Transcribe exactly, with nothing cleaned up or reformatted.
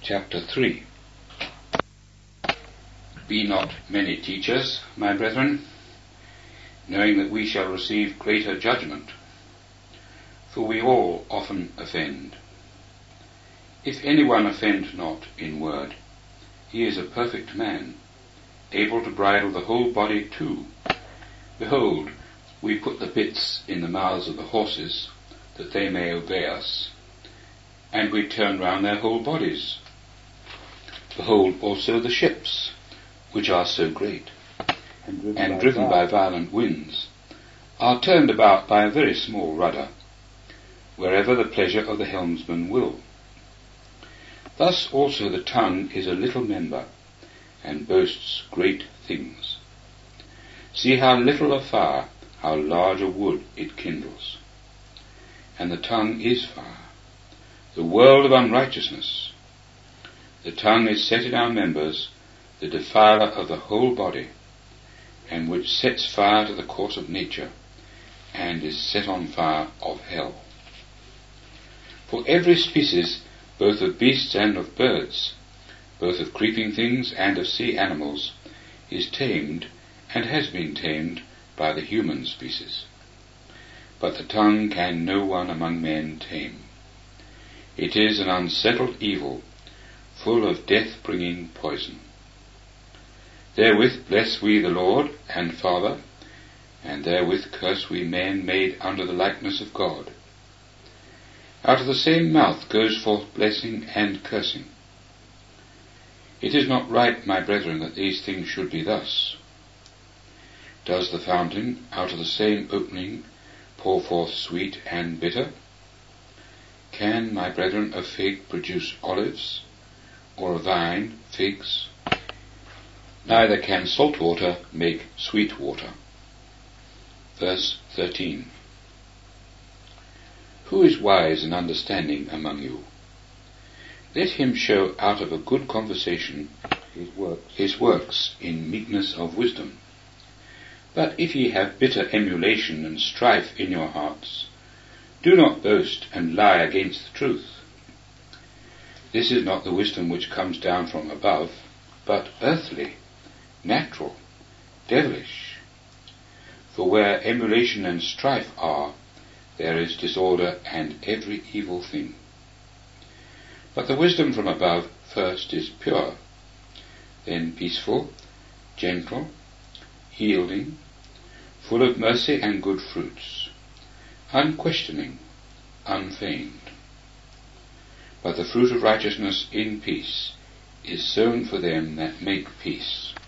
Chapter three. Be not many teachers, my brethren, knowing that we shall receive greater judgment. For we all often offend. If anyone offend not in word, he is a perfect man, able to bridle the whole body too. Behold, we put the bits in the mouths of the horses, that they may obey us, and we turn round their whole bodies. Behold also the ships, which are so great, and driven, and by, driven by violent winds, are turned about by a very small rudder, wherever the pleasure of the helmsman will. Thus also the tongue is a little member, and boasts great things. See how little a fire, how large a wood it kindles. And the tongue is fire, the world of unrighteousness. The tongue is set in our members, the defiler of the whole body, and which sets fire to the course of nature, and is set on fire of hell. For every species, both of beasts and of birds, both of creeping things and of sea animals, is tamed, and has been tamed by the human species. But the tongue can no one among men tame. It is an unsettled evil, full of death-bringing poison. Therewith bless we the Lord and Father, and therewith curse we men made under the likeness of God. Out of the same mouth goes forth blessing and cursing. It is not right, my brethren, that these things should be thus. Does the fountain out of the same opening pour forth sweet and bitter? Can, my brethren, a fig produce olives, or a vine figs? Neither can salt water make sweet water. Verse thirteen. Who is wise and understanding among you? Let him show out of a good conversation his works, his works in meekness of wisdom. But if ye have bitter emulation and strife in your hearts, do not boast and lie against the truth. This is not the wisdom which comes down from above, but earthly, natural, devilish. For where emulation and strife are, there is disorder and every evil thing. But the wisdom from above first is pure, then peaceful, gentle, yielding, full of mercy and good fruits, unquestioning, unfeigned. But the fruit of righteousness in peace is sown for them that make peace.